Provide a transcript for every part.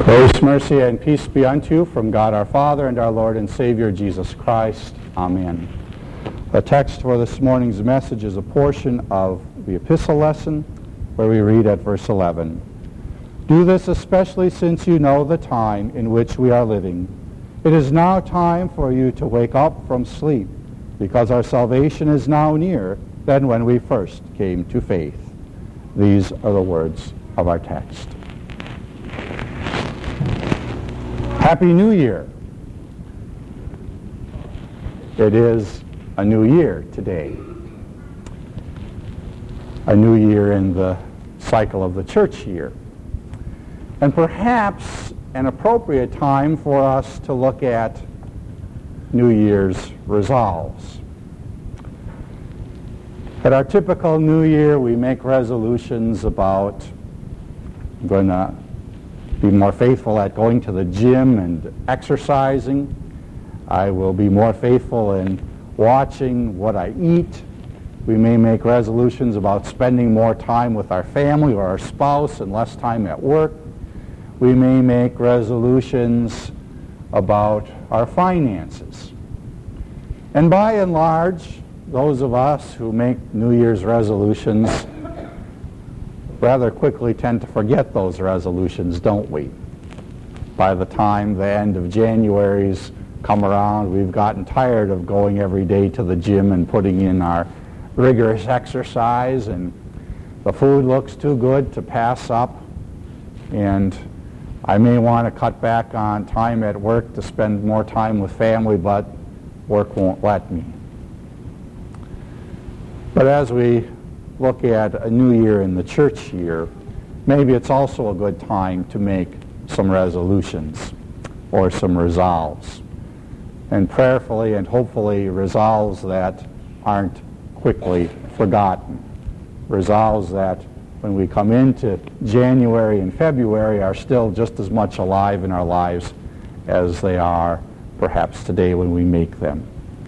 Grace, mercy, and peace be unto you from God our Father and our Lord and Savior Jesus Christ. Amen. The text for this morning's message is a portion of the epistle lesson where we read at verse 11. Do this especially since you know the time in which we are living. It is now time for you to wake up from sleep, because our salvation is now nearer than when we first came to faith. These are the words of our text. Happy New Year. It is a new year today. A new year in the cycle of the church year. And perhaps an appropriate time for us to look at New Year's resolves. At our typical New Year, we make resolutions about I'm going to be more faithful at going to the gym and exercising. I will be more faithful in watching what I eat. We may make resolutions about spending more time with our family or our spouse and less time at work. We may make resolutions about our finances. And by and large, those of us who make New Year's resolutions rather quickly tend to forget those resolutions, don't we? By the time the end of January's come around, we've gotten tired of going every day to the gym and putting in our rigorous exercise, and the food looks too good to pass up, and I may want to cut back on time at work to spend more time with family, but work won't let me. But as we look at a new year in the church year, maybe it's also a good time to make some resolutions or some resolves. And prayerfully and hopefully resolves that aren't quickly forgotten. Resolves that when we come into January and February are still just as much alive in our lives as they are perhaps today when we make them.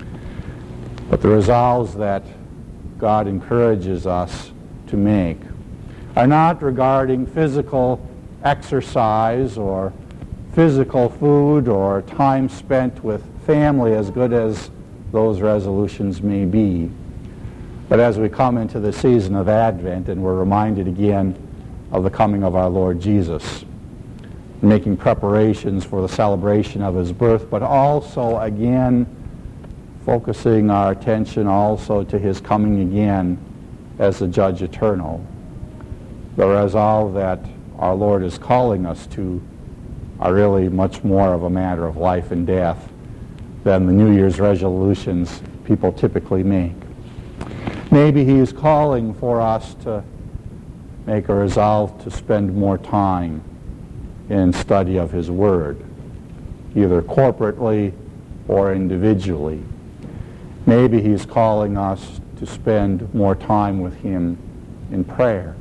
But the resolves that God encourages us to make are not regarding physical exercise or physical food or time spent with family, as good as those resolutions may be. But as we come into the season of Advent and we're reminded again of the coming of our Lord Jesus, making preparations for the celebration of his birth, but also again focusing our attention also to his coming again as the Judge Eternal. The resolve that our Lord is calling us to are really much more of a matter of life and death than the New Year's resolutions people typically make. Maybe he is calling for us to make a resolve to spend more time in study of his Word, either corporately or individually. Maybe he's calling us to spend more time with him in prayer.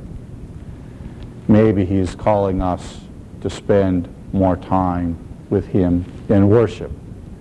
Maybe he's calling us to spend more time with him in worship.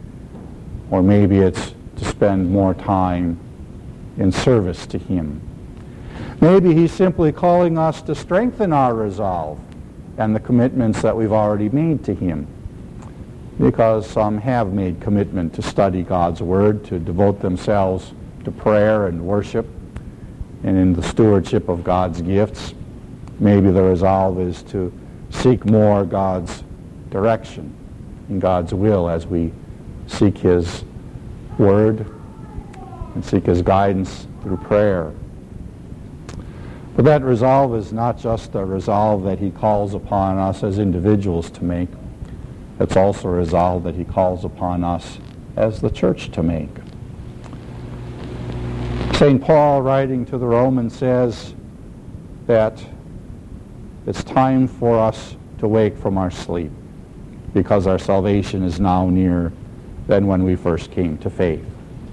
Or maybe it's to spend more time in service to him. Maybe he's simply calling us to strengthen our resolve and the commitments that we've already made to him, because some have made commitment to study God's Word, to devote themselves to prayer and worship and in the stewardship of God's gifts. Maybe the resolve is to seek more God's direction and God's will as we seek his Word and seek his guidance through prayer. But that resolve is not just a resolve that he calls upon us as individuals to make. It's also a resolve that he calls upon us as the church to make. St. Paul, writing to the Romans, says that it's time for us to wake from our sleep, because our salvation is now nearer than when we first came to faith.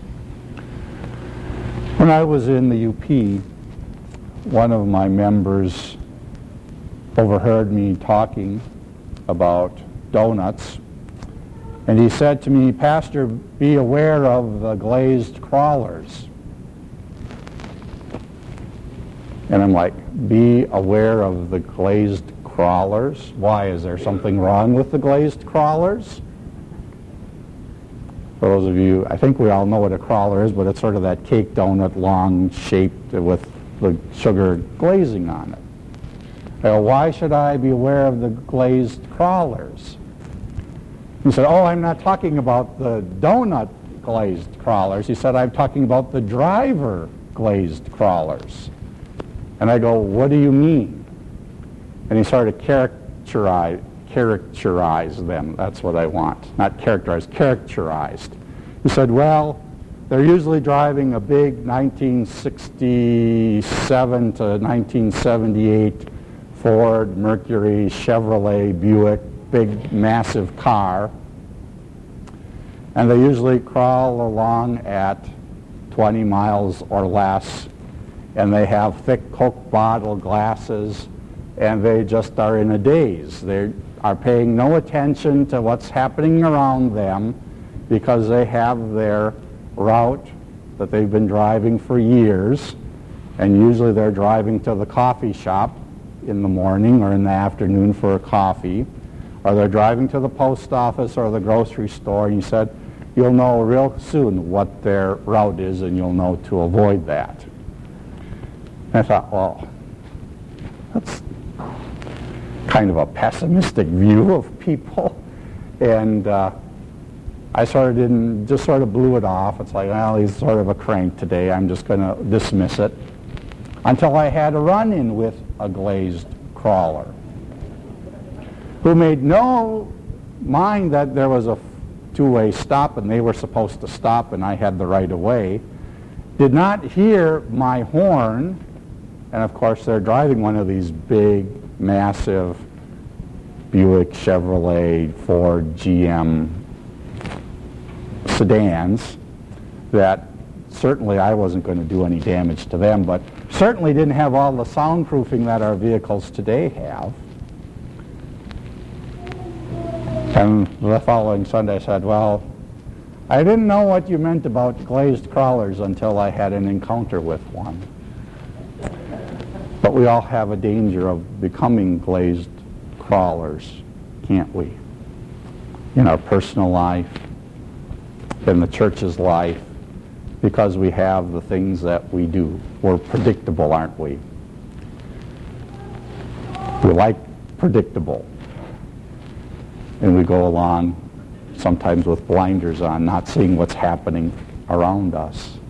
When I was in the UP, one of my members overheard me talking about donuts, and he said to me, "Pastor, be aware of the glazed crawlers." And I'm like, be aware of the glazed crawlers. Why? Is there something wrong with the glazed crawlers? For those of you, I think we all know what a crawler is, but it's sort of that cake donut, long shaped with the sugar glazing on it. Why should I be aware of the glazed crawlers? He said, oh, I'm not talking about the donut glazed crawlers. He said, I'm talking about the driver glazed crawlers. And I go, what do you mean? And he started to characterize them. That's what I want. Not characterized, characterized. He said, well, they're usually driving a big 1967 to 1978 Ford, Mercury, Chevrolet, Buick, big, massive car. And they usually crawl along at 20 miles or less. And they have thick Coke bottle glasses. And they just are in a daze. They are paying no attention to what's happening around them because they have their route that they've been driving for years. And usually they're driving to the coffee shop in the morning or in the afternoon for a coffee, or they're driving to the post office or the grocery store, and he said, you'll know real soon what their route is and you'll know to avoid that. And I thought, well, that's kind of a pessimistic view of people. And I sort of blew it off. It's like, well, he's sort of a crank today. I'm just going to dismiss it. Until I had a run-in with a glazed crawler who made no mind that there was a two-way stop and they were supposed to stop and I had the right of way, did not hear my horn, and of course they're driving one of these big, massive Buick, Chevrolet, Ford, GM sedans that certainly I wasn't going to do any damage to them, but certainly didn't have all the soundproofing that our vehicles today have. And the following Sunday I said, well, I didn't know what you meant about glazed crawlers until I had an encounter with one. But we all have a danger of becoming glazed crawlers, can't we? In our personal life, in the church's life, because we have the things that we do. We're predictable, aren't we? We like predictable. And we go along sometimes with blinders on, not seeing what's happening around us.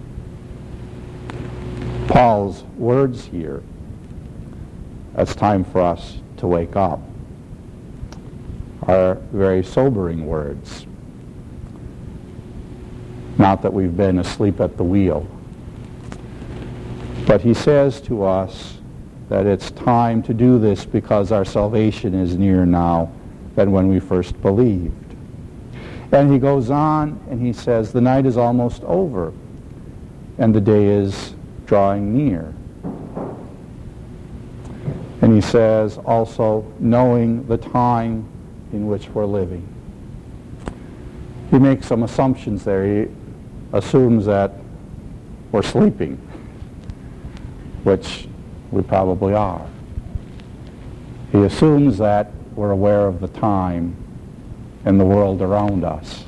Paul's words here, it's time for us to wake up, are very sobering words. Not that we've been asleep at the wheel. But he says to us that it's time to do this because our salvation is nearer now than when we first believed. And he goes on and he says, the night is almost over and the day is drawing near. And he says also, knowing the time in which we're living. He makes some assumptions there. He assumes that we're sleeping, which we probably are. He assumes that we're aware of the time and the world around us,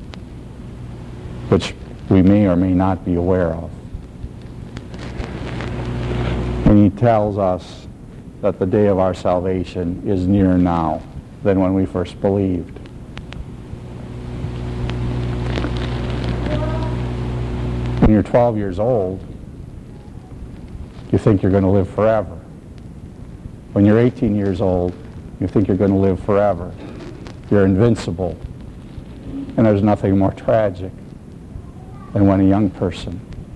which we may or may not be aware of. And he tells us that the day of our salvation is nearer now than when we first believed. When you're 12 years old, you think you're going to live forever. When you're 18 years old, you think you're going to live forever. You're invincible. And there's nothing more tragic than when a young person,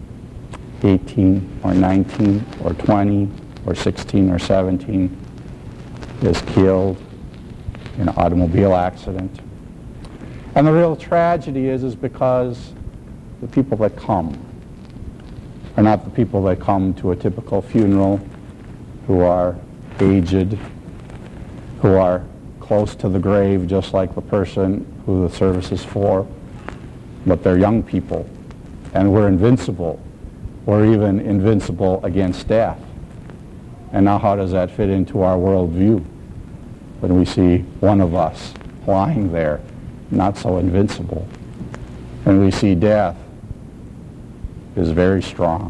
18 or 19 or 20 or 16 or 17, is killed in an automobile accident. And the real tragedy is because the people that come are not the people that come to a typical funeral, who are aged, who are close to the grave, just like the person who the service is for, but they're young people. And we're invincible. We're even invincible against death. And now how does that fit into our worldview? when we see one of us lying there, not so invincible. And we see death is very strong.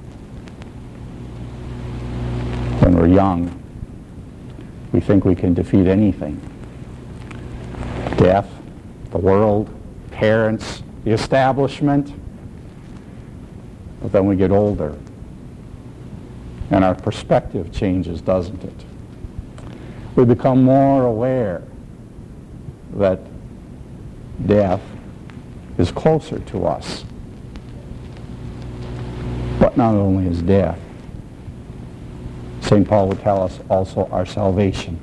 When we're young, we think we can defeat anything. Death, the world, parents, the establishment. But then we get older, and our perspective changes, doesn't it? We become more aware that death is closer to us. But not only is death, St. Paul would tell us also our salvation.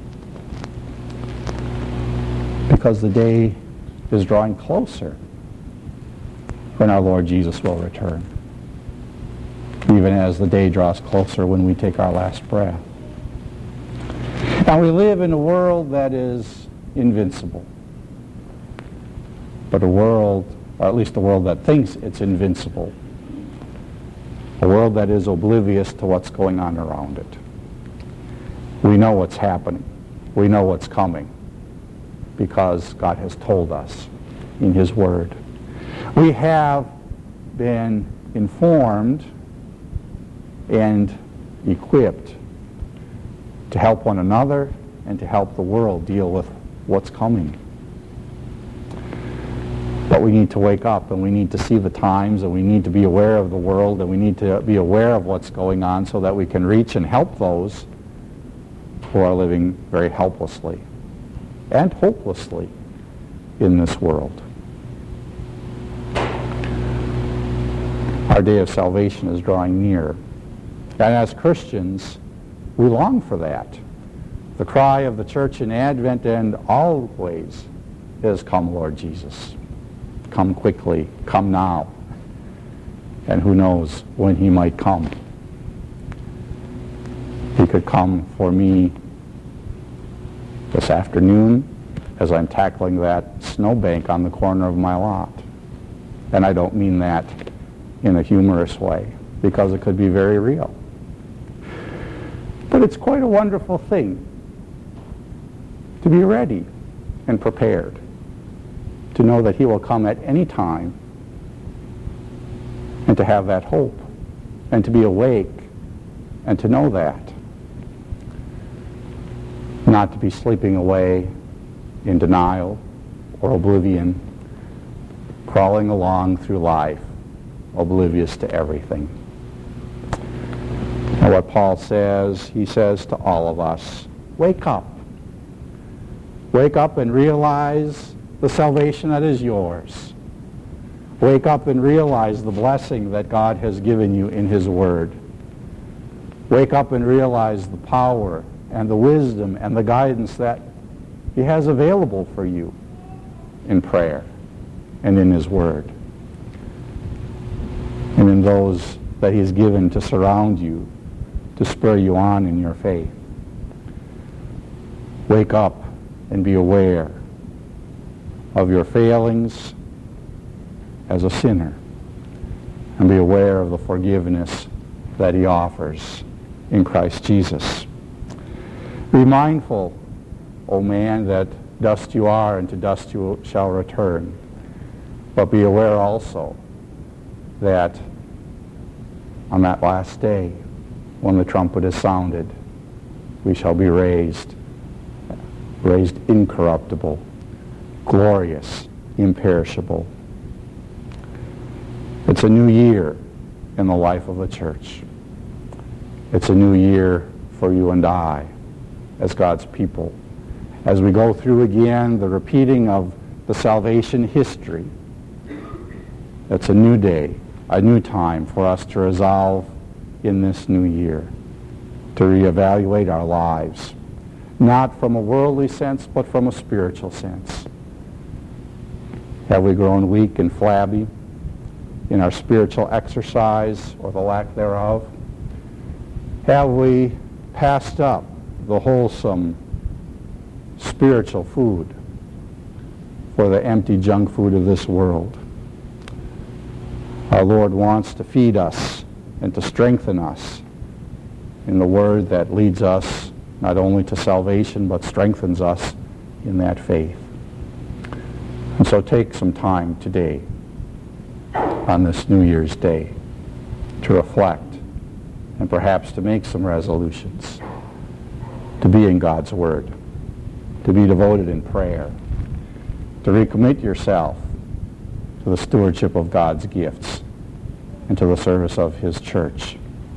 Because the day is drawing closer when our Lord Jesus will return. Even as the day draws closer when we take our last breath. Now we live in a world that is invincible. But a world, or at least a world that thinks it's invincible. A world that is oblivious to what's going on around it. We know what's happening. We know what's coming. Because God has told us in His Word. We have been informed and equipped to help one another and to help the world deal with what's coming. But we need to wake up, and we need to see the times, and we need to be aware of the world, and we need to be aware of what's going on so that we can reach and help those who are living very helplessly and hopelessly in this world. Our day of salvation is drawing near. And as Christians, we long for that. The cry of the church in Advent and always is, "Come, Lord Jesus. Come quickly. Come now." And who knows when He might come. He could come for me this afternoon as I'm tackling that snowbank on the corner of my lot. And I don't mean that in a humorous way, because it could be very real. But it's quite a wonderful thing to be ready and prepared, to know that He will come at any time, and to have that hope, and to be awake, and to know that. Not to be sleeping away in denial or oblivion, crawling along through life, oblivious to everything. And what Paul says, he says to all of us, wake up. Wake up and realize the salvation that is yours. Wake up and realize the blessing that God has given you in His Word. Wake up and realize the power and the wisdom and the guidance that He has available for you in prayer and in His Word, and in those that He has given to surround you, to spur you on in your faith. Wake up and be aware of your failings as a sinner, and be aware of the forgiveness that He offers in Christ Jesus. Be mindful, O man, that dust you are, and to dust you shall return. But be aware also that on that last day, when the trumpet is sounded, we shall be raised incorruptible, glorious, imperishable. It's a new year in the life of the church. It's a new year for you and I as God's people. As we go through again the repeating of the salvation history, it's a new day, a new time for us to resolve in this new year, to reevaluate our lives, not from a worldly sense, but from a spiritual sense. Have we grown weak and flabby in our spiritual exercise or the lack thereof? Have we passed up the wholesome spiritual food for the empty junk food of this world? Our Lord wants to feed us and to strengthen us in the Word that leads us not only to salvation, but strengthens us in that faith. And so take some time today on this New Year's Day to reflect and perhaps to make some resolutions, to be in God's Word, to be devoted in prayer, to recommit yourself to the stewardship of God's gifts and to the service of His church.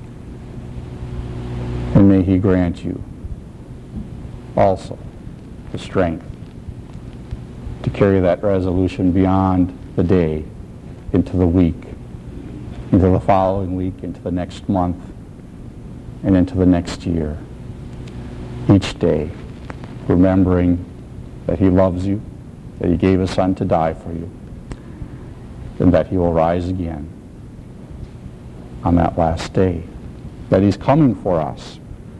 And may He grant you also the strength to carry that resolution beyond the day into the week, into the following week, into the next month, and into the next year. Each day, remembering that He loves you, that He gave His Son to die for you, and that He will rise again on that last day, that He's coming for us.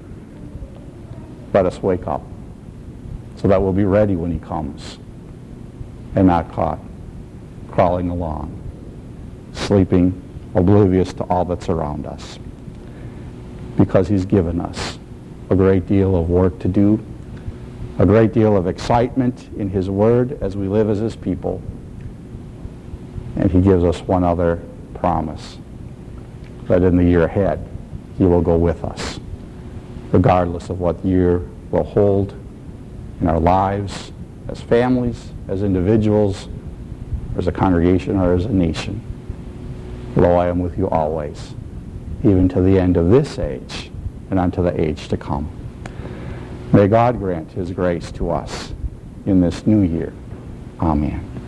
Let us wake up so that we'll be ready when He comes and not caught crawling along, sleeping, oblivious to all that's around us. Because He's given us a great deal of work to do, a great deal of excitement in His Word as we live as His people. And He gives us one other promise, that in the year ahead, He will go with us, regardless of what year will hold in our lives, as families, as individuals, as a congregation, or as a nation. Lo, I am with you always, even to the end of this age and unto the age to come. May God grant His grace to us in this new year. Amen.